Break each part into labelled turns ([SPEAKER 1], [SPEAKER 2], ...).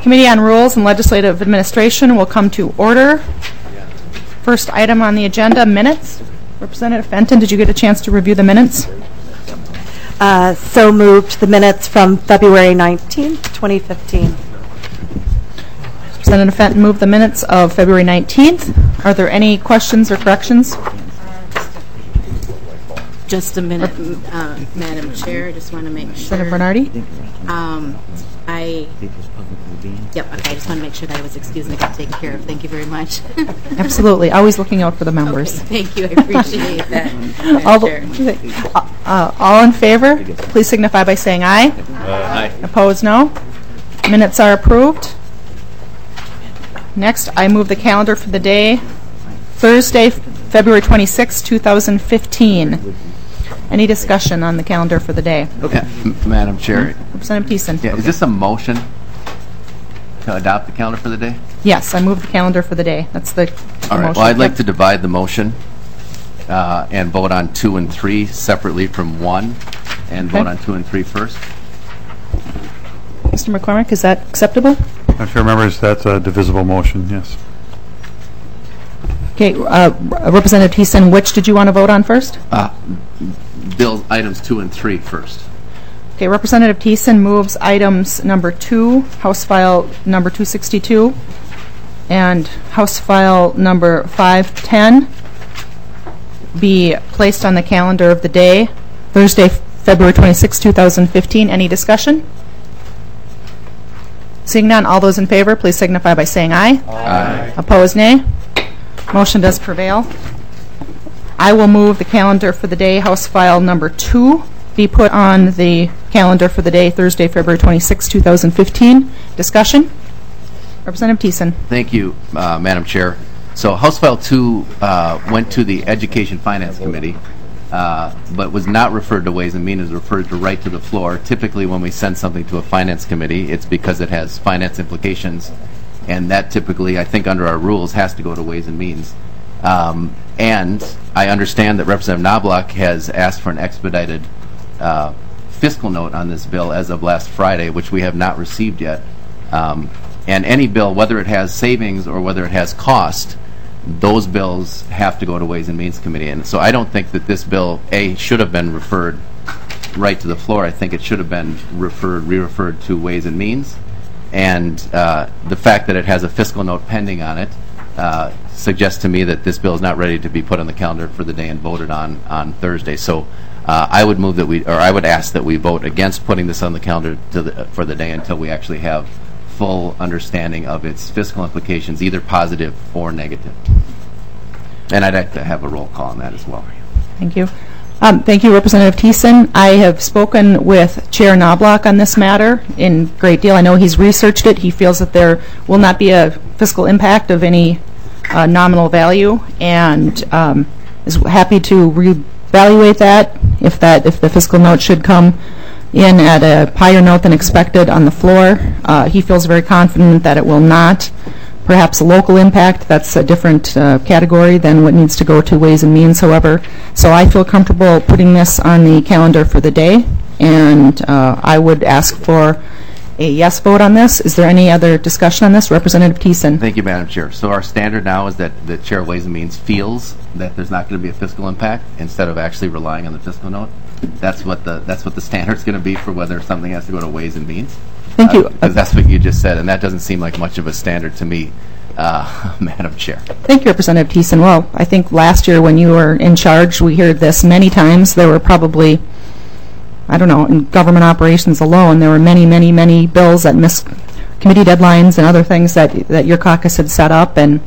[SPEAKER 1] Committee on Rules and Legislative Administration will come to order. First item on the agenda, minutes. Representative Fenton, did you get a chance to review the minutes?
[SPEAKER 2] So moved. The minutes from February 19th, 2015.
[SPEAKER 1] Representative Fenton moved the minutes of February 19th. Are there any questions or corrections?
[SPEAKER 3] Just a minute, Madam Chair. I just want to make sure.
[SPEAKER 1] Senator Bernardi?
[SPEAKER 3] I just want to make sure that I was excused and I got taken care of. Thank you very much.
[SPEAKER 1] Absolutely. Always looking out for the members.
[SPEAKER 3] Okay, thank you. I appreciate that.
[SPEAKER 1] All in favor, please signify by saying aye.
[SPEAKER 4] Aye.
[SPEAKER 1] Opposed, no. Minutes are approved. Next, I move the calendar for the day, Thursday, February 26, 2015. Any discussion on the calendar for the day?
[SPEAKER 4] Okay. Madam Chair.
[SPEAKER 1] Representative Thiessen.
[SPEAKER 4] Yeah, is this a motion to adopt the calendar for the day?
[SPEAKER 1] Yes, I move the calendar for the day. That's the
[SPEAKER 4] All right.
[SPEAKER 1] motion.
[SPEAKER 4] Well, I'd like to divide the motion and vote on 2 and 3 separately from 1 and vote on 2 and 3 first.
[SPEAKER 1] Mr. McCormick, is that acceptable?
[SPEAKER 5] Madam Chair, members, that's a divisible motion, yes.
[SPEAKER 1] Okay, Representative Thiessen, which did you want to vote on first?
[SPEAKER 4] Bill items 2 and 3 first.
[SPEAKER 1] Okay, Representative Thiessen moves items number 2, House File number 262, and House File number 510 be placed on the calendar of the day, Thursday, February 26, 2015. Any discussion? Seeing none, all those in favor, please signify by saying aye.
[SPEAKER 4] Aye.
[SPEAKER 1] Opposed, nay. Motion does prevail. I will move the calendar for the day, House File number 2, be put on the calendar for the day, Thursday, February 26, 2015. Discussion? Representative Thiessen.
[SPEAKER 4] Thank you, Madam Chair. So House File 2 went to the Education Finance Committee, but was not referred to Ways and Means, is referred to right to the floor. Typically when we send something to a Finance Committee, it's because it has finance implications, and that typically, I think under our rules, has to go to Ways and Means. And I understand that Representative Knobloch has asked for an expedited fiscal note on this bill as of last Friday, which we have not received yet. And any bill, whether it has savings or whether it has cost, those bills have to go to Ways and Means Committee. And so I don't think that this bill, A, should have been referred right to the floor. I think it should have been re-referred to Ways and Means. And the fact that it has a fiscal note pending on it suggests to me that this bill is not ready to be put on the calendar for the day and voted on Thursday. So I would move that I would ask that we vote against putting this on the calendar for the day until we actually have full understanding of its fiscal implications, either positive or negative. And I'd like to have a roll call on that as well.
[SPEAKER 1] Thank you. Thank you, Representative Thiessen. I have spoken with Chair Knobloch on this matter in great deal. I know he's researched it. He feels that there will not be a fiscal impact of any nominal value, and is happy to reevaluate that if the fiscal note should come in at a higher note than expected on the floor. He feels very confident that it will not. Perhaps a local impact, that's a different category than what needs to go to Ways and Means, however. So I feel comfortable putting this on the calendar for the day, and I would ask for a yes vote on this. Is there any other discussion on this? Representative Thiessen.
[SPEAKER 4] Thank you, Madam Chair. So our standard now is that the Chair of Ways and Means feels that there's not going to be a fiscal impact instead of actually relying on the fiscal note. That's what the standard's going to be for whether something has to go to Ways and Means.
[SPEAKER 1] Thank you.
[SPEAKER 4] Because that's what you just said, and that doesn't seem like much of a standard to me, Madam Chair.
[SPEAKER 1] Thank you, Representative Thiessen. Well, I think last year when you were in charge, we heard this many times. There were probably, I don't know, in government operations alone, there were many, many, many bills that missed committee deadlines and other things that your caucus had set up, and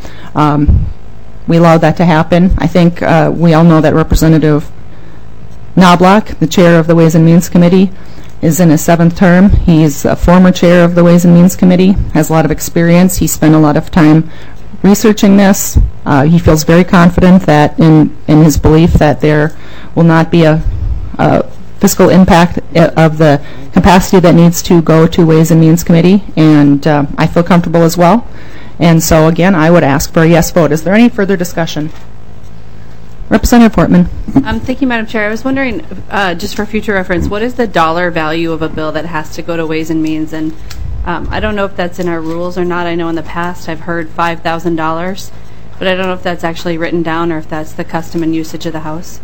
[SPEAKER 1] we allowed that to happen. I think we all know that Representative Knobloch, the chair of the Ways and Means Committee, is in his 7th term. He's a former chair of the Ways and Means Committee, has a lot of experience. He spent a lot of time researching this. He feels very confident that in his belief that there will not be a fiscal impact of the capacity that needs to go to Ways and Means Committee, and I feel comfortable as well. And so again, I would ask for a yes vote. Is there any further discussion? Representative Portman.
[SPEAKER 6] Thank you, Madam Chair. I was wondering, just for future reference, what is the dollar value of a bill that has to go to Ways and Means, and I don't know if that's in our rules or not. I know in the past I've heard $5,000, but I don't know if that's actually written down or if that's the custom and usage of the House.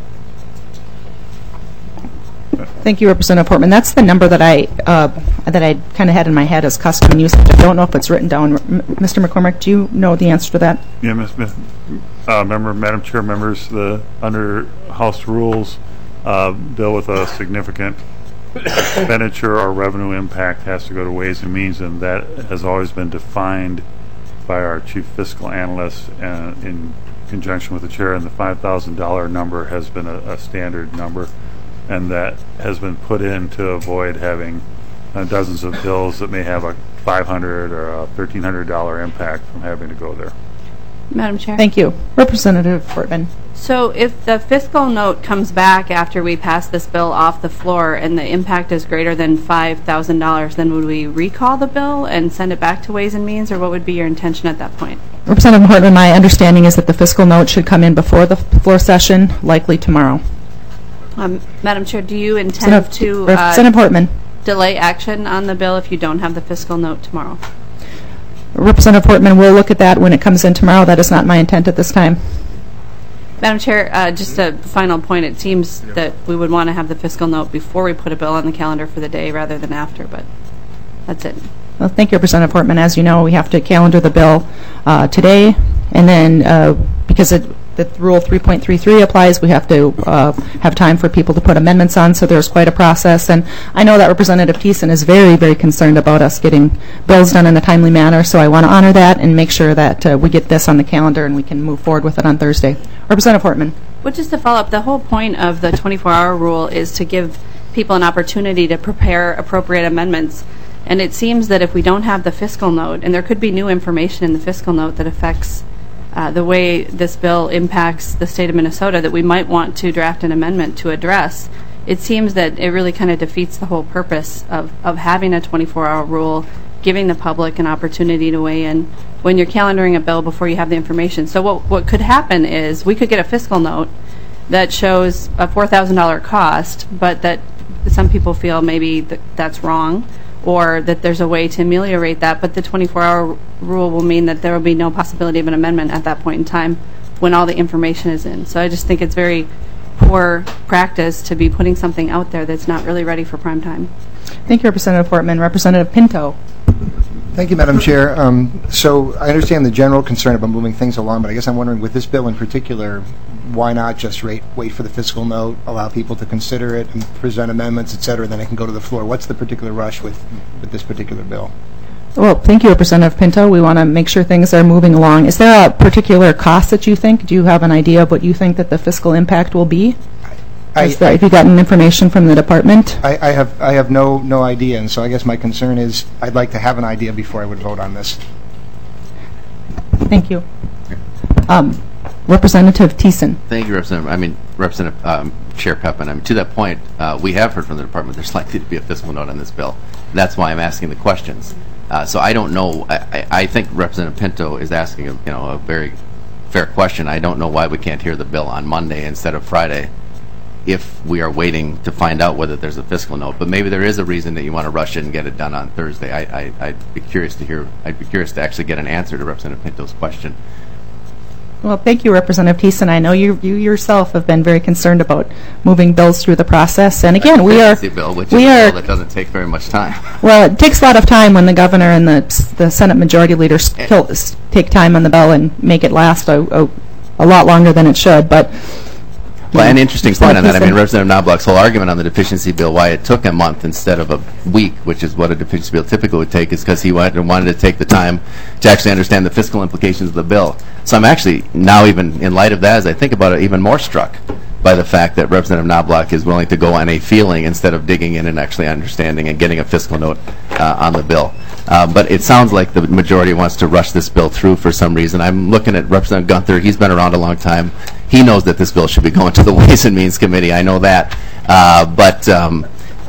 [SPEAKER 1] Thank you, Representative Portman. That's the number that I kind of had in my head as custom and usage. I don't know if it's written down. Mr. McCormick, do you know the answer to that?
[SPEAKER 5] Yeah, Madam Chair, members, under House rules, bill with a significant expenditure or revenue impact has to go to Ways and Means, and that has always been defined by our chief fiscal analyst in conjunction with the chair, and the $5,000 number has been a standard number, and that has been put in to avoid having dozens of bills that may have a $500 or a $1,300 impact from having to go there.
[SPEAKER 6] Madam Chair?
[SPEAKER 1] Thank you. Representative Portman.
[SPEAKER 6] So if the fiscal note comes back after we pass this bill off the floor and the impact is greater than $5,000, then would we recall the bill and send it back to Ways and Means, or what would be your intention at that point?
[SPEAKER 1] Representative Portman, my understanding is that the fiscal note should come in before the floor session, likely tomorrow.
[SPEAKER 6] Madam Chair, do you intend to
[SPEAKER 1] Representative Portman.
[SPEAKER 6] delay action on the bill if you don't have the fiscal note tomorrow?
[SPEAKER 1] Representative Portman, we'll look at that when it comes in tomorrow. That is not my intent at this time.
[SPEAKER 6] Madam Chair, just a final point. It seems that we would want to have the fiscal note before we put a bill on the calendar for the day rather than after, but that's it.
[SPEAKER 1] Well, thank you, Representative Portman. As you know, we have to calendar the bill today, and then because the Rule 3.33 applies, we have to have time for people to put amendments on, so there's quite a process. And I know that Representative Thiessen is very, very concerned about us getting bills done in a timely manner, so I want to honor that and make sure that we get this on the calendar and we can move forward with it on Thursday. Representative Portman.
[SPEAKER 6] Well, just to follow up, the whole point of the 24-hour rule is to give people an opportunity to prepare appropriate amendments. And it seems that if we don't have the fiscal note, and there could be new information in the fiscal note that affects the way this bill impacts the state of Minnesota that we might want to draft an amendment to address, it seems that it really kind of defeats the whole purpose of having a 24-hour rule, giving the public an opportunity to weigh in when you're calendaring a bill before you have the information. So what could happen is we could get a fiscal note that shows a $4,000 cost, but that some people feel maybe that's wrong, or that there's a way to ameliorate that, but the 24-hour rule will mean that there will be no possibility of an amendment at that point in time when all the information is in. So I just think it's very poor practice to be putting something out there that's not really ready for prime time.
[SPEAKER 1] Thank you, Representative Portman. Representative Pinto.
[SPEAKER 7] Thank you, Madam Chair. So I understand the general concern about moving things along, but I guess I'm wondering, with this bill in particular, why not just wait for the fiscal note, allow people to consider it and present amendments, et cetera, then it can go to the floor? What's the particular rush with this particular bill?
[SPEAKER 1] Well, thank you, Representative Pinto. We want to make sure things are moving along. Is there a particular cost that you think? Do you have an idea of what you think that the fiscal impact will be? Have you gotten information from the department?
[SPEAKER 7] I have no idea, and so I guess my concern is I'd like to have an idea before I would vote on this.
[SPEAKER 1] Thank you. Representative Thiessen.
[SPEAKER 4] Thank you, Representative Chair Peppin. To that point, we have heard from the department there's likely to be a fiscal note on this bill. That's why I'm asking the questions. So I don't know. I think Representative Pinto is asking a very fair question. I don't know why we can't hear the bill on Monday instead of Friday if we are waiting to find out whether there's a fiscal note. But maybe there is a reason that you want to rush it and get it done on Thursday. I'd be curious to hear. I'd be curious to actually get an answer to Representative Pinto's question.
[SPEAKER 1] Well, thank you, Representative Thiessen. I know you yourself have been very concerned about moving bills through the process. And again, we are...
[SPEAKER 4] bill, which is a bill that doesn't take very much time.
[SPEAKER 1] Well, it takes a lot of time when the governor and the Senate Majority Leader take time on the bill and make it last a lot longer than it should. But...
[SPEAKER 4] Well, an interesting point on that. I mean, Representative Knobloch's whole argument on the deficiency bill, why it took a month instead of a week, which is what a deficiency bill typically would take, is because he wanted to take the time to actually understand the fiscal implications of the bill. So I'm actually now, even in light of that, as I think about it, even more struck by the fact that Representative Knobloch is willing to go on a feeling instead of digging in and actually understanding and getting a fiscal note on the bill. But it sounds like the majority wants to rush this bill through for some reason. I'm looking at Representative Gunther. He's been around a long time. He knows that this bill should be going to the Ways and Means Committee. I know that. But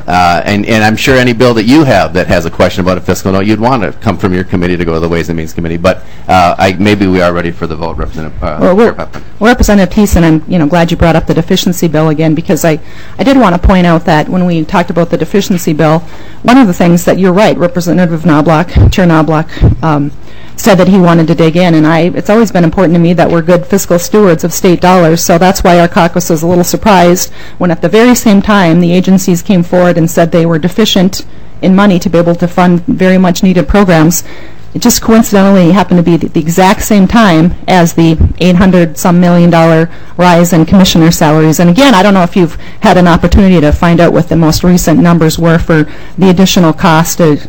[SPEAKER 4] And I'm sure any bill that you have that has a question about a fiscal note, you'd want to come from your committee to go to the Ways and Means Committee. But maybe we are ready for the vote, Representative.
[SPEAKER 1] Well, Representative Thiessen, I'm glad you brought up the deficiency bill again, because I did want to point out that when we talked about the deficiency bill, one of the things that you're right, Representative Knobloch, Chair Knobloch, said that he wanted to dig in, and it's always been important to me that we're good fiscal stewards of state dollars, so that's why our caucus was a little surprised when at the very same time the agencies came forward and said they were deficient in money to be able to fund very much needed programs. It just coincidentally happened to be the exact same time as the $800-some million rise in commissioner salaries. And again, I don't know if you've had an opportunity to find out what the most recent numbers were for the additional cost of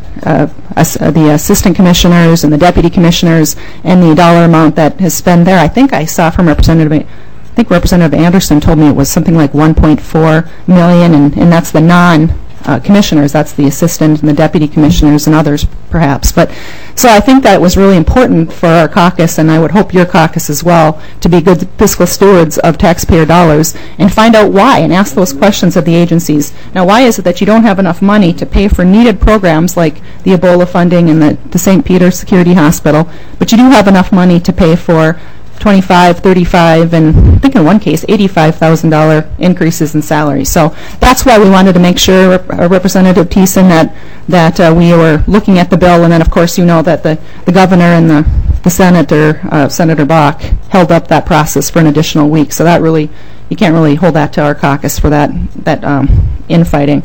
[SPEAKER 1] the assistant commissioners and the deputy commissioners and the dollar amount that has spent there. I think I saw from Representative Anderson told me it was something like $1.4 million, and that's the non-commissioners. That's the assistant and the deputy commissioners and others, perhaps. But so I think that it was really important for our caucus, and I would hope your caucus as well, to be good fiscal stewards of taxpayer dollars and find out why and ask those questions of the agencies. Now, why is it that you don't have enough money to pay for needed programs like the Ebola funding and the St. Peter's Security Hospital, but you do have enough money to pay for $25,000, $35,000, and I think in one case $85,000 increases in salary. So that's why we wanted to make sure, Representative Thiessen, that we were looking at the bill, and then of course you know that the governor and the senator, Senator Bach, held up that process for an additional week. So that really, you can't really hold that to our caucus for that infighting.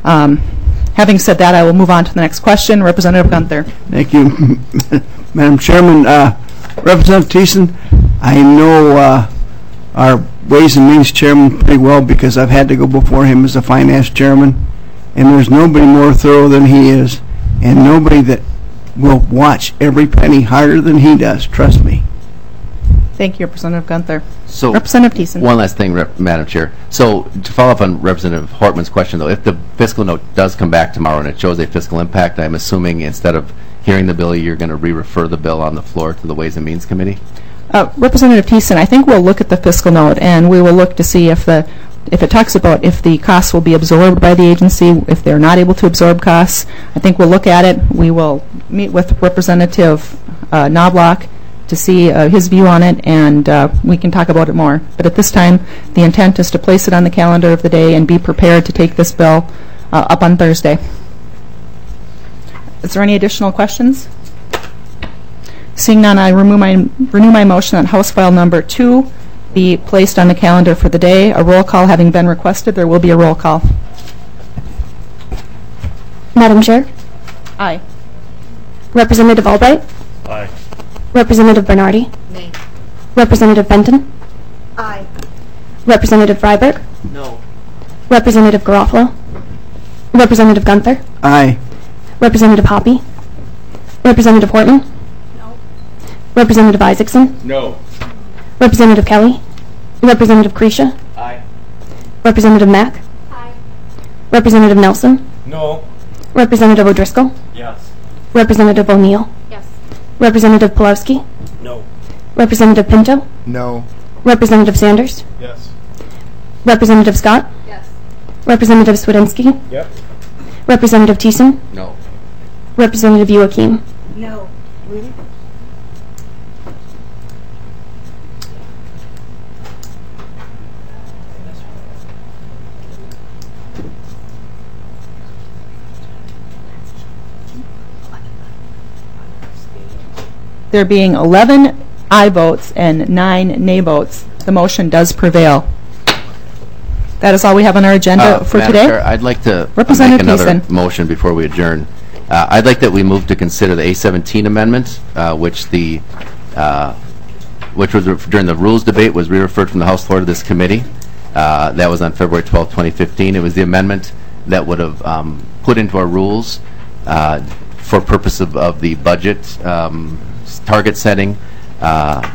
[SPEAKER 1] Having said that, I will move on to the next question. Representative Gunther.
[SPEAKER 8] Thank you, Madam Chairman. Representative Thiessen, I know our Ways and Means Chairman pretty well because I've had to go before him as a finance chairman, and there's nobody more thorough than he is, and nobody that will watch every penny harder than he does, trust me.
[SPEAKER 1] Thank you, Representative Gunther.
[SPEAKER 4] So,
[SPEAKER 1] Representative Thiessen.
[SPEAKER 4] One last thing, Madam Chair. So, to follow up on Representative Hortman's question, though, if the fiscal note does come back tomorrow and it shows a fiscal impact, I'm assuming instead of hearing the bill, you're going to re-refer the bill on the floor to the Ways and Means Committee?
[SPEAKER 1] Representative Thiessen, I think we'll look at the fiscal note, and we will look to see if it talks about if the costs will be absorbed by the agency, if they're not able to absorb costs. I think we'll look at it. We will meet with Representative Knobloch to see his view on it, and we can talk about it more. But at this time, the intent is to place it on the calendar of the day and be prepared to take this bill up on Thursday. Is there any additional questions? Seeing none, I renew my motion that House File Number 2 be placed on the calendar for the day. A roll call having been requested, there will be a roll call.
[SPEAKER 9] Madam Chair?
[SPEAKER 1] Aye.
[SPEAKER 9] Representative Albright?
[SPEAKER 5] Aye.
[SPEAKER 9] Representative Bernardi?
[SPEAKER 3] Nay.
[SPEAKER 9] Representative Benton?
[SPEAKER 2] Aye.
[SPEAKER 9] Representative Freiberg?
[SPEAKER 8] No.
[SPEAKER 9] Representative Garofalo? Representative Gunther?
[SPEAKER 8] Aye.
[SPEAKER 9] Representative Hoppe? Representative Hortman?
[SPEAKER 3] No.
[SPEAKER 9] Representative Isaacson?
[SPEAKER 8] No.
[SPEAKER 9] Representative Kelly? Representative Kresha?
[SPEAKER 8] Aye.
[SPEAKER 9] Representative Mack?
[SPEAKER 3] Aye.
[SPEAKER 9] Representative Nelson?
[SPEAKER 8] No.
[SPEAKER 9] Representative O'Driscoll?
[SPEAKER 8] Yes.
[SPEAKER 9] Representative O'Neill?
[SPEAKER 3] Yes.
[SPEAKER 9] Representative Pulowski?
[SPEAKER 8] No.
[SPEAKER 9] Representative Pinto?
[SPEAKER 7] No.
[SPEAKER 9] Representative Sanders?
[SPEAKER 8] Yes.
[SPEAKER 9] Representative Scott?
[SPEAKER 3] Yes.
[SPEAKER 9] Representative Swedensky?
[SPEAKER 8] Yep.
[SPEAKER 9] Representative Thiessen?
[SPEAKER 4] No.
[SPEAKER 9] Representative Joachim?
[SPEAKER 2] No.
[SPEAKER 1] There being 11 aye votes and 9 nay votes, the motion does prevail. That is all we have on our agenda for
[SPEAKER 4] Madam
[SPEAKER 1] today.
[SPEAKER 4] Chair, I'd like to make
[SPEAKER 1] Representative
[SPEAKER 4] another
[SPEAKER 1] Thiessen.
[SPEAKER 4] motion before we adjourn. I'd like that we move to consider the A17 amendment, which was during the rules debate was re-referred from the House floor to this committee. That was on February 12, 2015. It was the amendment that would have put into our rules for purpose of the budget target setting a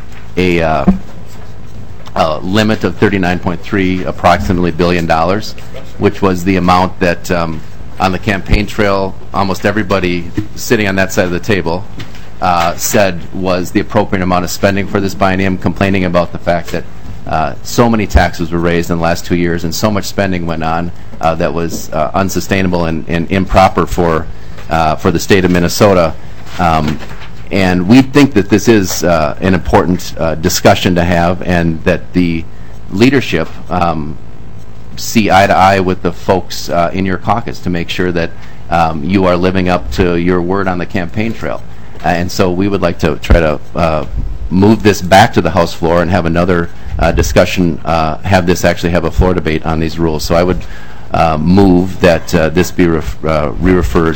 [SPEAKER 4] limit of $39.3 approximately billion, which was the amount that on the campaign trail almost everybody sitting on that side of the table said was the appropriate amount of spending for this biennium, complaining about the fact that so many taxes were raised in the last 2 years, and so much spending went on that was unsustainable and improper for the state of Minnesota. And we think that this is an important discussion to have, and that the leadership see eye to eye with the folks in your caucus to make sure that you are living up to your word on the campaign trail. And so we would like to try to move this back to the House floor and have another discussion, have this actually have a floor debate on these rules. So I would move that this be re-referred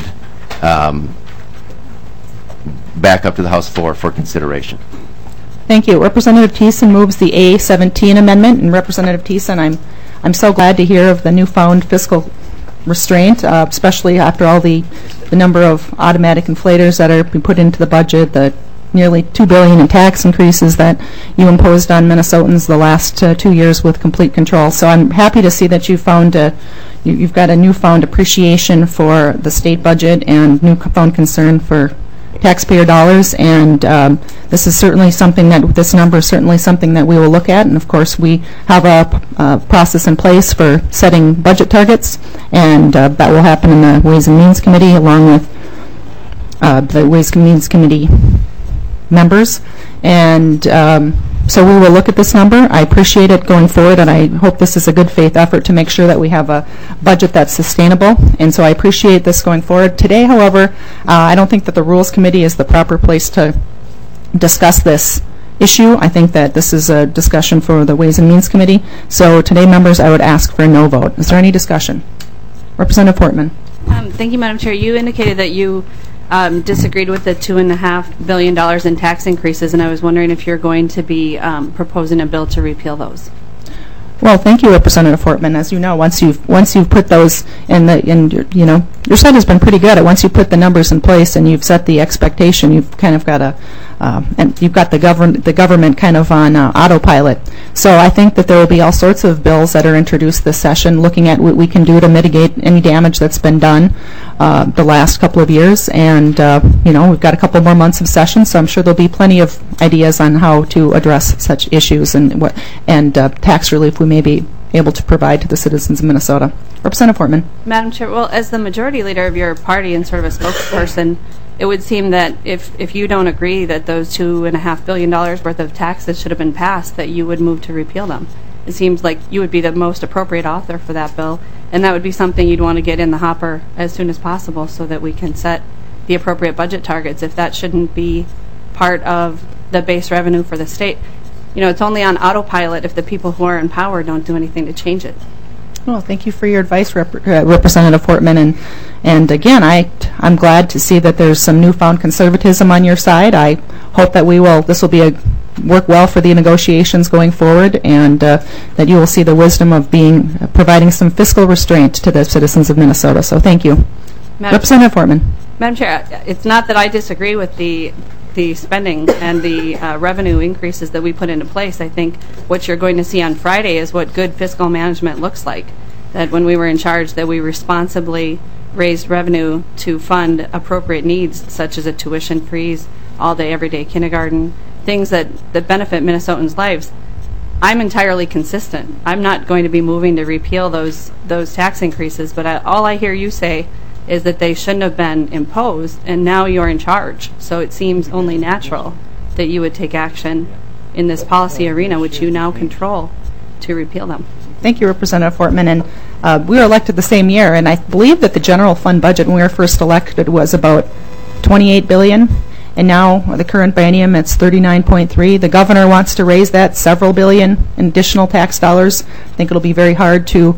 [SPEAKER 4] back up to the House floor for consideration.
[SPEAKER 1] Thank you. Representative Thiessen moves the A17 amendment, and Representative Thiessen, I'm so glad to hear of the newfound fiscal restraint, especially after all the number of automatic inflators that are being put into the budget, the nearly $2 billion in tax increases that you imposed on Minnesotans the last 2 years with complete control. So I'm happy to see that you've got a newfound appreciation for the state budget and newfound concern for taxpayer dollars, and this is certainly something that, this number is certainly something that we will look at, and of course we have a process in place for setting budget targets, and that will happen in the Ways and Means Committee along with the Ways and Means Committee members, and so we will look at this number. I appreciate it going forward, and I hope this is a good faith effort to make sure that we have a budget that's sustainable, and so I appreciate this going forward. Today, however, I don't think that the Rules Committee is the proper place to discuss this issue. I think that this is a discussion for the Ways and Means Committee. So today, members, I would ask for a no vote. Is there any discussion? Representative Portman.
[SPEAKER 6] Thank you, Madam Chair. You indicated that you disagreed with the $2.5 billion in tax increases, and I was wondering if you're going to be proposing a bill to repeal those.
[SPEAKER 1] Well, thank you, Representative Portman. As you know, once you've put those your side has been pretty good at once you put the numbers in place and you've set the expectation, you've kind of got and you've got the government kind of on autopilot. So I think that there will be all sorts of bills that are introduced this session, looking at what we can do to mitigate any damage that's been done the last couple of years. And we've got a couple more months of session, so I'm sure there'll be plenty of ideas on how to address such issues and tax relief we may be able to provide to the citizens of Minnesota. Representative Portman.
[SPEAKER 6] Madam Chair, well, as the majority leader of your party and sort of a spokesperson, it would seem that if you don't agree that those $2.5 billion worth of taxes should have been passed, that you would move to repeal them. It seems like you would be the most appropriate author for that bill, and that would be something you'd want to get in the hopper as soon as possible so that we can set the appropriate budget targets. If that shouldn't be part of the base revenue for the state, it's only on autopilot if the people who are in power don't do anything to change it.
[SPEAKER 1] Well, thank you for your advice, Representative Portman. And again, I'm glad to see that there's some newfound conservatism on your side. I hope that this will be work well for the negotiations going forward, and that you will see the wisdom of providing some fiscal restraint to the citizens of Minnesota. So thank you. Representative Portman.
[SPEAKER 6] Madam Chair, it's not that I disagree with the spending and the revenue increases that we put into place. I think what you're going to see on Friday is what good fiscal management looks like. That when we were in charge, that we responsibly raised revenue to fund appropriate needs, such as a tuition freeze, all-day, everyday kindergarten, things that benefit Minnesotans' lives. I'm entirely consistent. I'm not going to be moving to repeal those tax increases, but all I hear you say is that they shouldn't have been imposed, and now you're in charge. So it seems only natural that you would take action in this policy arena, which you now control, to repeal them.
[SPEAKER 1] Thank you, Representative Portman. And we were elected the same year, and I believe that the general fund budget when we were first elected was about $28 billion, and now the current biennium it's $39.3. The governor wants to raise that several billion in additional tax dollars. I think it'll be very hard to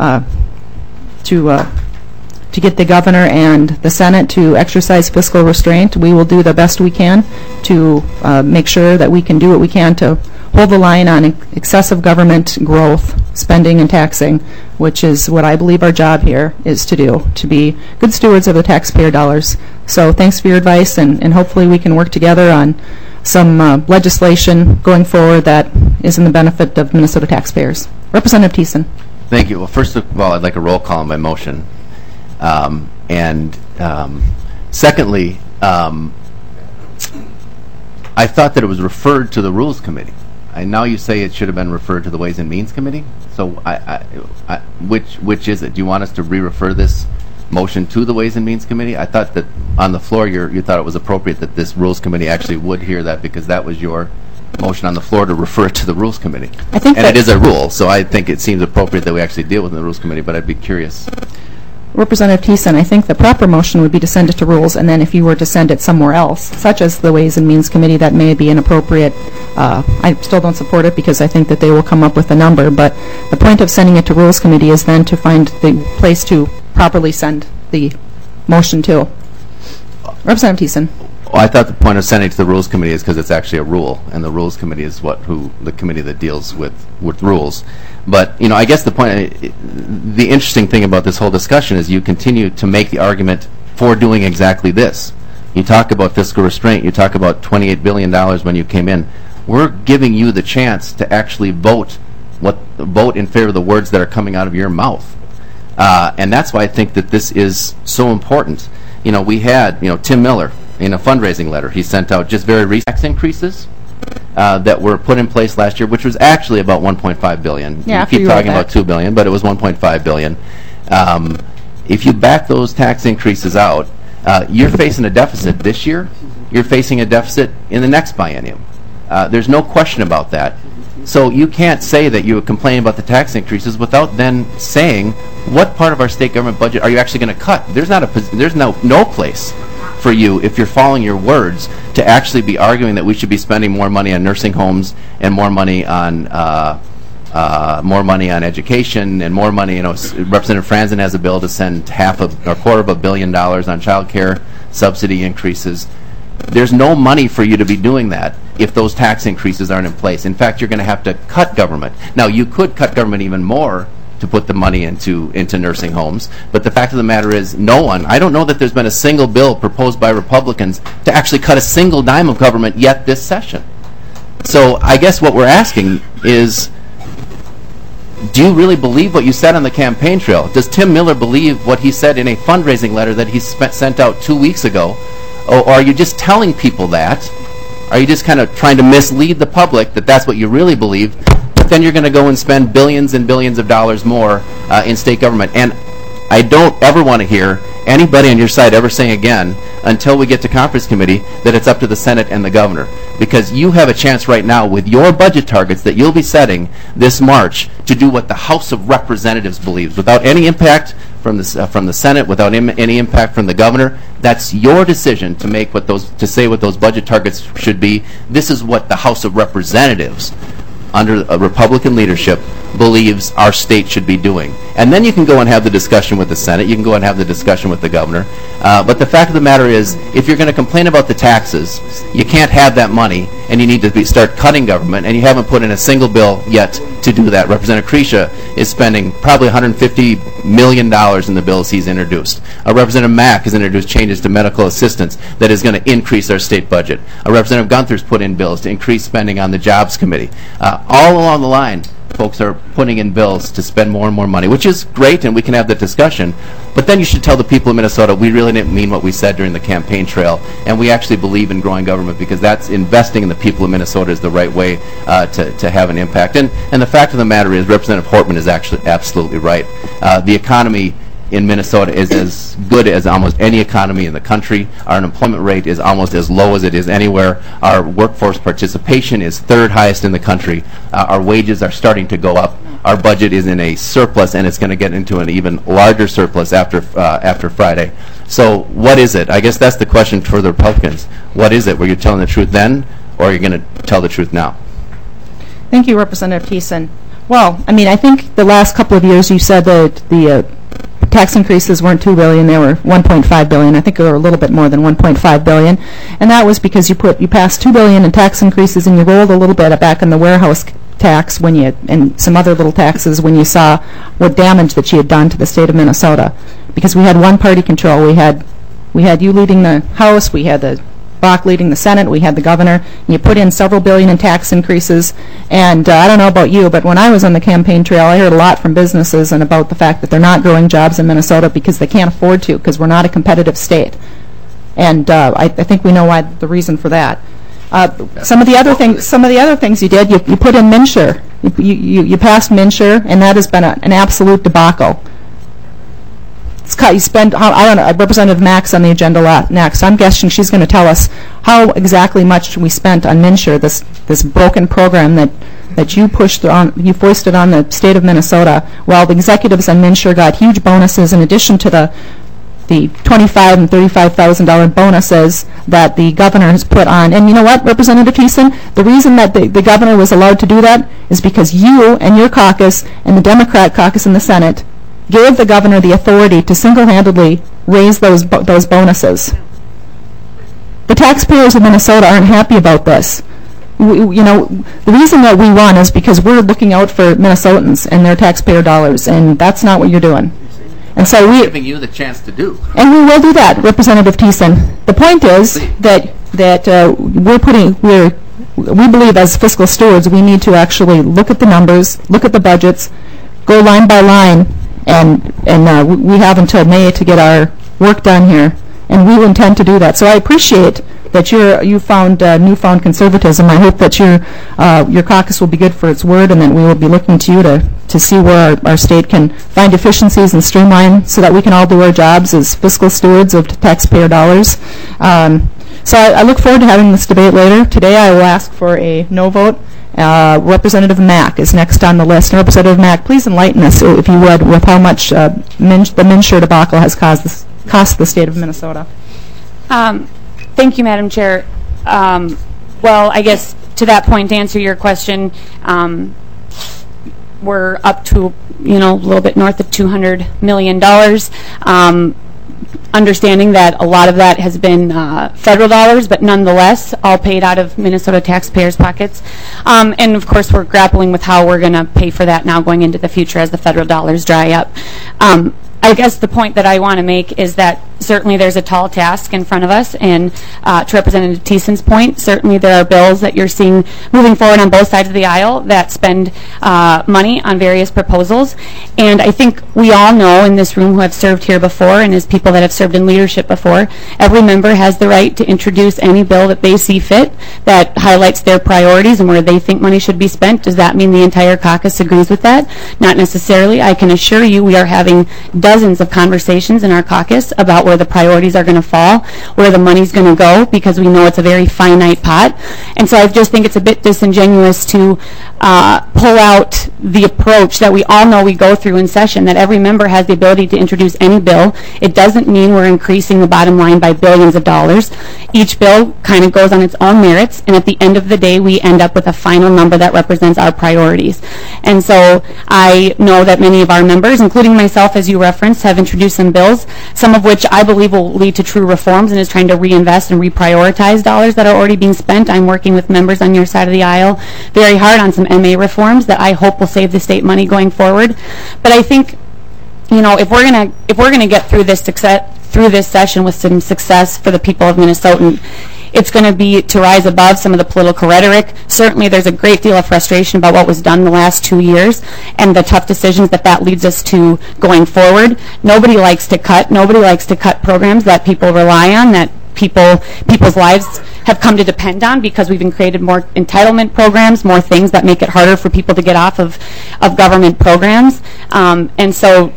[SPEAKER 1] get the governor and the Senate to exercise fiscal restraint. We will do the best we can to make sure that we can do what we can to hold the line on excessive government growth, spending, and taxing, which is what I believe our job here is to do, to be good stewards of the taxpayer dollars. So thanks for your advice, and hopefully we can work together on some legislation going forward that is in the benefit of Minnesota taxpayers. Representative Thiessen.
[SPEAKER 4] Thank you. Well, first of all, I'd like a roll call on my motion. Secondly, I thought that it was referred to the Rules Committee. and now you say it should have been referred to the Ways and Means Committee. So which is it? Do you want us to re-refer this motion to the Ways and Means Committee? I thought that on the floor you thought it was appropriate that this Rules Committee actually would hear that, because that was your motion on the floor to refer it to the Rules Committee.
[SPEAKER 1] I think
[SPEAKER 4] and it is a rule, so I think it seems appropriate that we actually deal with it in the Rules Committee, but I'd be curious.
[SPEAKER 1] Representative Thiessen, I think the proper motion would be to send it to Rules, and then if you were to send it somewhere else, such as the Ways and Means Committee, that may be inappropriate. I still don't support it because I think that they will come up with a number, but the point of sending it to Rules Committee is then to find the place to properly send the motion to. Representative Thiessen.
[SPEAKER 4] Well, I thought the point of sending it to the Rules Committee is because it's actually a rule, and the Rules Committee is the committee that deals with rules. But, I guess the interesting thing about this whole discussion is you continue to make the argument for doing exactly this. You talk about fiscal restraint, you talk about $28 billion when you came in. We're giving you the chance to actually vote in favor of the words that are coming out of your mouth. And that's why I think that this is so important. We had, Tim Miller, in a fundraising letter he sent out just very recent tax increases that were put in place last year, which was actually about $1.5 billion.
[SPEAKER 1] Yeah,
[SPEAKER 4] you keep talking about $2 billion, but it was $1.5 billion. If you back those tax increases out, you're facing a deficit this year. You're facing a deficit in the next biennium. There's no question about that. So you can't say that you were complaining about the tax increases without then saying what part of our state government budget are you actually going to cut. There's no place for you, if you're following your words, to actually be arguing that we should be spending more money on nursing homes and more money on education and more money. Representative Franzen has a bill to send $250 million on child care subsidy increases. There's no money for you to be doing that if those tax increases aren't in place. In fact, you're going to have to cut government. Now, you could cut government even more to put the money into nursing homes, but the fact of the matter is I don't know that there's been a single bill proposed by Republicans to actually cut a single dime of government yet this session. So I guess what we're asking is, do you really believe what you said on the campaign trail? Does Tim Miller believe what he said in a fundraising letter that he sent out 2 weeks ago? Or are you just telling people that? Are you just kind of trying to mislead the public that that's what you really believe? But then you're going to go and spend billions and billions of dollars more in state government. And I don't ever want to hear anybody on your side ever saying again, until we get to conference committee, that it's up to the Senate and the governor. Because you have a chance right now with your budget targets that you'll be setting this March to do what the House of Representatives believes, without any impact from the Senate, without any impact from the governor. That's your decision to say what those budget targets should be. This is what the House of Representatives, under a Republican leadership, believes our state should be doing. And then you can go and have the discussion with the Senate, you can go and have the discussion with the governor. But the fact of the matter is, if you're going to complain about the taxes, you can't have that money, and you need to start cutting government, and you haven't put in a single bill yet to do that. Representative Krisha is spending probably $150 million in the bills he's introduced. Representative Mack has introduced changes to medical assistance that is going to increase our state budget. Representative Gunther's put in bills to increase spending on the Jobs Committee. All along the line, folks are putting in bills to spend more and more money, which is great, and we can have that discussion. But then you should tell the people of Minnesota, we really didn't mean what we said during the campaign trail, and we actually believe in growing government, because that's investing in the people of Minnesota is the right way to have an impact. And the fact of the matter is, Representative Hortman is actually absolutely right. The economy in Minnesota is as good as almost any economy in the country. Our unemployment rate is almost as low as it is anywhere. Our workforce participation is third highest in the country. Our wages are starting to go up. Our budget is in a surplus, and it's going to get into an even larger surplus after Friday. So what is it? I guess that's the question for the Republicans. What is it? Were you telling the truth then, or are you going to tell the truth now?
[SPEAKER 1] Thank you, Representative Thiessen. Well, I think the last couple of years you said that the tax increases weren't $2 billion, they were $1.5 billion. I think they were a little bit more than $1.5 billion. And that was because you passed $2 billion in tax increases, and you rolled a little bit back in the warehouse tax and some other little taxes when you saw what damage that you had done to the state of Minnesota. Because we had one-party control. We had you leading the House, we had the Bach leading the Senate, we had the governor, and you put in several billion in tax increases. And I don't know about you, but when I was on the campaign trail, I heard a lot from businesses and about the fact that they're not growing jobs in Minnesota because they can't afford to, because we're not a competitive state. And I think we know the reason for that. Some of the other things you did, you put in MNsure. You passed MNsure, and that has been an absolute debacle. You spend, I don't know, Representative Mack's on the agenda next. I'm guessing she's going to tell us how exactly much we spent on MNsure, this broken program that you foisted on the state of Minnesota, while the executives on MNsure got huge bonuses in addition to the $25,000 and $35,000 bonuses that the governor has put on. And you know what, Representative Thiessen? The reason that the governor was allowed to do that is because you and your caucus and the Democrat caucus in the Senate gave the governor the authority to single-handedly raise those bonuses. The taxpayers of Minnesota aren't happy about this. The reason that we won is because we're looking out for Minnesotans and their taxpayer dollars, and that's not what you're doing. And so we're
[SPEAKER 4] giving you the chance to do.
[SPEAKER 1] And we will do that, Representative Thiessen. The point is that we believe as fiscal stewards we need to actually look at the numbers, look at the budgets, go line by line, and we have until May to get our work done here, and we intend to do that. So I appreciate that you found newfound conservatism. I hope that your caucus will be good for its word, and that we will be looking to you to see where our state can find efficiencies and streamline so that we can all do our jobs as fiscal stewards of taxpayer dollars. So I look forward to having this debate later. Today I will ask for a no vote. Representative Mack is next on the list. And Representative Mack, please enlighten us, if you would, with how much the MNsure debacle has cost the state of Minnesota.
[SPEAKER 10] Thank you, Madam Chair. Well, I guess to that point, to answer your question, we're up to a little bit north of $200 million. Understanding that a lot of that has been federal dollars, but nonetheless all paid out of Minnesota taxpayers' pockets. And of course we're grappling with how we're going to pay for that now going into the future as the federal dollars dry up. I guess the point that I want to make is that certainly there's a tall task in front of us, and to Representative Thiessen's point, certainly there are bills that you're seeing moving forward on both sides of the aisle that spend money on various proposals. And I think we all know in this room who have served here before, and as people that have served in leadership before, every member has the right to introduce any bill that they see fit that highlights their priorities and where they think money should be spent. Does that mean the entire caucus agrees with that? Not necessarily. I can assure you we are having dozens of conversations in our caucus about where the priorities are going to fall, where the money's going to go, because we know it's a very finite pot. And so I just think it's a bit disingenuous to pull out the approach that we all know we go through in session, that every member has the ability to introduce any bill. It doesn't mean we're increasing the bottom line by billions of dollars. Each bill kind of goes on its own merits, and at the end of the day we end up with a final number that represents our priorities. And so I know that many of our members, including myself as you referenced, have introduced some bills, some of which I believe will lead to true reforms and is trying to reinvest and reprioritize dollars that are already being spent. I'm working with members on your side of the aisle very hard on some MA reforms that I hope will save the state money going forward. But I think, if we're gonna get through this session with some success for the people of Minnesota, it's going to be to rise above some of the political rhetoric. Certainly there's a great deal of frustration about what was done the last 2 years and the tough decisions that leads us to going forward. Nobody likes to cut. Nobody likes to cut programs that people rely on, that people's lives have come to depend on, because we've created more entitlement programs, more things that make it harder for people to get off of government programs. And so,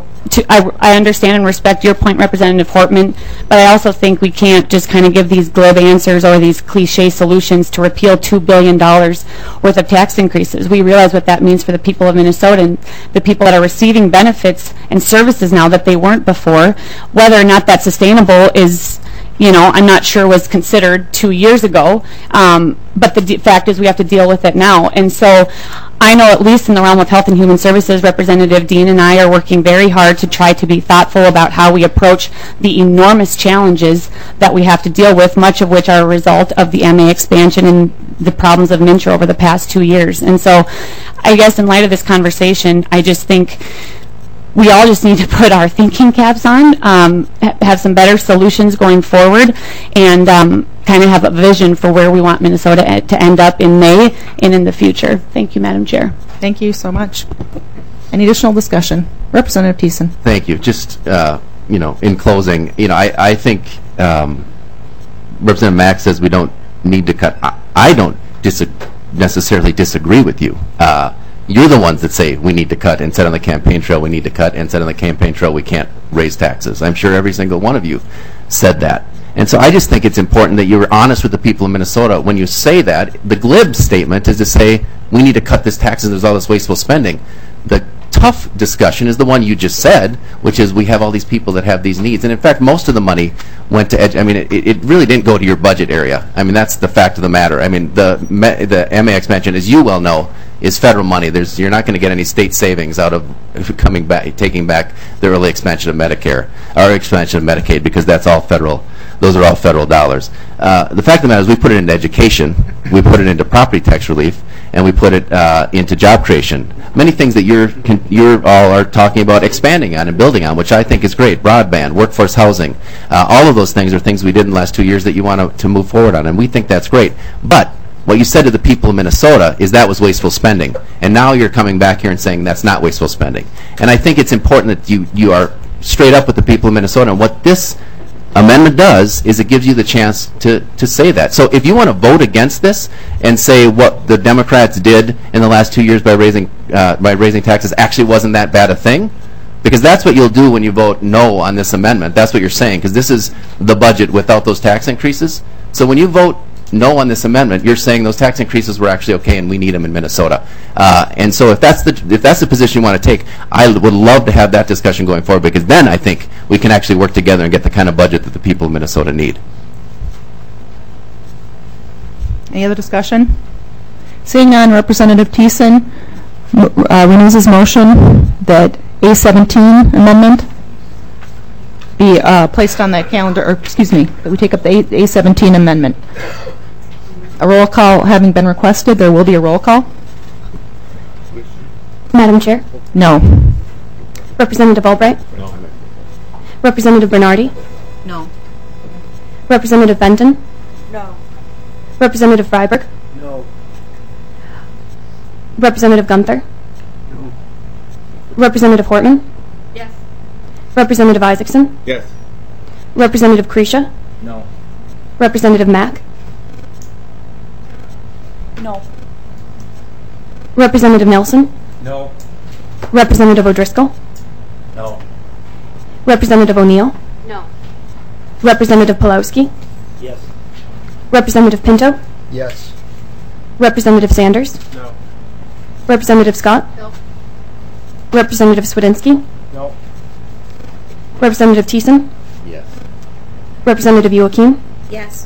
[SPEAKER 10] I understand and respect your point, Representative Hortman, but I also think we can't just kind of give these glib answers or these cliche solutions to repeal $2 billion worth of tax increases. We realize what that means for the people of Minnesota and the people that are receiving benefits and services now that they weren't before. Whether or not that's sustainable is, I'm not sure was considered 2 years ago, but the fact is we have to deal with it now. And so I know, at least in the realm of Health and Human Services, Representative Dean and I are working very hard to try to be thoughtful about how we approach the enormous challenges that we have to deal with, much of which are a result of the MA expansion and the problems of MNsure over the past 2 years. And so I guess in light of this conversation, I just think we all just need to put our thinking caps on, have some better solutions going forward, and kind of have a vision for where we want Minnesota to end up in May and in the future. Thank you, Madam Chair.
[SPEAKER 1] Thank you so much. Any additional discussion? Representative Thiessen.
[SPEAKER 4] Thank you. Just, in closing, I think Representative Mack says we don't need to cut. I don't necessarily disagree with you. You're the ones that say we need to cut, and said on the campaign trail we need to cut, and said on the campaign trail we can't raise taxes. I'm sure every single one of you said that. And so I just think it's important that you're honest with the people of Minnesota. When you say that, the glib statement is to say we need to cut this taxes, there's all this wasteful spending. The tough discussion is the one you just said, which is we have all these people that have these needs. And in fact, most of the money went to it really didn't go to your budget area. I mean, that's the fact of the matter. I mean, the MA expansion, as you well know, is federal money. You're not going to get any state savings out of taking back the early expansion of Medicare or expansion of Medicaid, because that's all federal. Those are all federal dollars. The fact of the matter is we put it into education, we put it into property tax relief, and we put it into job creation. Many things that you're all are talking about expanding on and building on, which I think is great. Broadband, workforce housing, all of those things are things we did in the last 2 years that you want to move forward on, and we think that's great. But what you said to the people of Minnesota is that was wasteful spending, and now you're coming back here and saying that's not wasteful spending. And I think it's important that you are straight up with the people of Minnesota, and what this amendment does is it gives you the chance to say that. So if you want to vote against this and say what the Democrats did in the last 2 years by raising taxes actually wasn't that bad a thing, because that's what you'll do when you vote no on this amendment. That's what you're saying, because this is the budget without those tax increases. So when you vote no on this amendment, you're saying those tax increases were actually okay and we need them in Minnesota. And so if that's the position you want to take, I would love to have that discussion going forward, because then I think we can actually work together and get the kind of budget that the people of Minnesota need.
[SPEAKER 1] Any other discussion? Seeing none, Representative Thiessen renews his motion that A17 amendment be placed on that calendar, or excuse me, that we take up the A17 amendment. A roll call having been requested, there will be a roll call.
[SPEAKER 9] Madam Chair?
[SPEAKER 1] No.
[SPEAKER 9] Representative Albright?
[SPEAKER 5] No.
[SPEAKER 9] Representative Bernardi?
[SPEAKER 3] No.
[SPEAKER 9] Representative Benton?
[SPEAKER 2] No.
[SPEAKER 9] Representative Freiberg?
[SPEAKER 8] No.
[SPEAKER 9] Representative Gunther?
[SPEAKER 8] No.
[SPEAKER 9] Representative Hortman?
[SPEAKER 3] Yes.
[SPEAKER 9] Representative Isaacson?
[SPEAKER 5] Yes.
[SPEAKER 9] Representative Kresha?
[SPEAKER 8] No.
[SPEAKER 9] Representative Mack?
[SPEAKER 2] No.
[SPEAKER 9] Representative Nelson?
[SPEAKER 8] No.
[SPEAKER 9] Representative O'Driscoll?
[SPEAKER 8] No.
[SPEAKER 9] Representative O'Neill?
[SPEAKER 3] No.
[SPEAKER 9] Representative Pulowski?
[SPEAKER 8] Yes.
[SPEAKER 9] Representative Pinto?
[SPEAKER 7] Yes.
[SPEAKER 9] Representative Sanders?
[SPEAKER 8] No.
[SPEAKER 9] Representative Scott?
[SPEAKER 3] No.
[SPEAKER 9] Representative Swedinsky?
[SPEAKER 8] No.
[SPEAKER 9] Representative Thiessen?
[SPEAKER 4] Yes.
[SPEAKER 9] Representative Joachim?
[SPEAKER 3] Yes.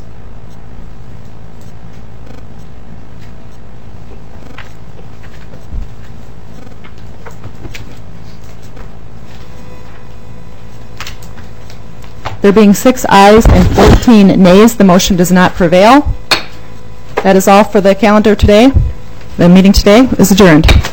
[SPEAKER 1] There being 6 ayes and 14 nays, the motion does not prevail. That is all for the calendar today. The meeting today is adjourned.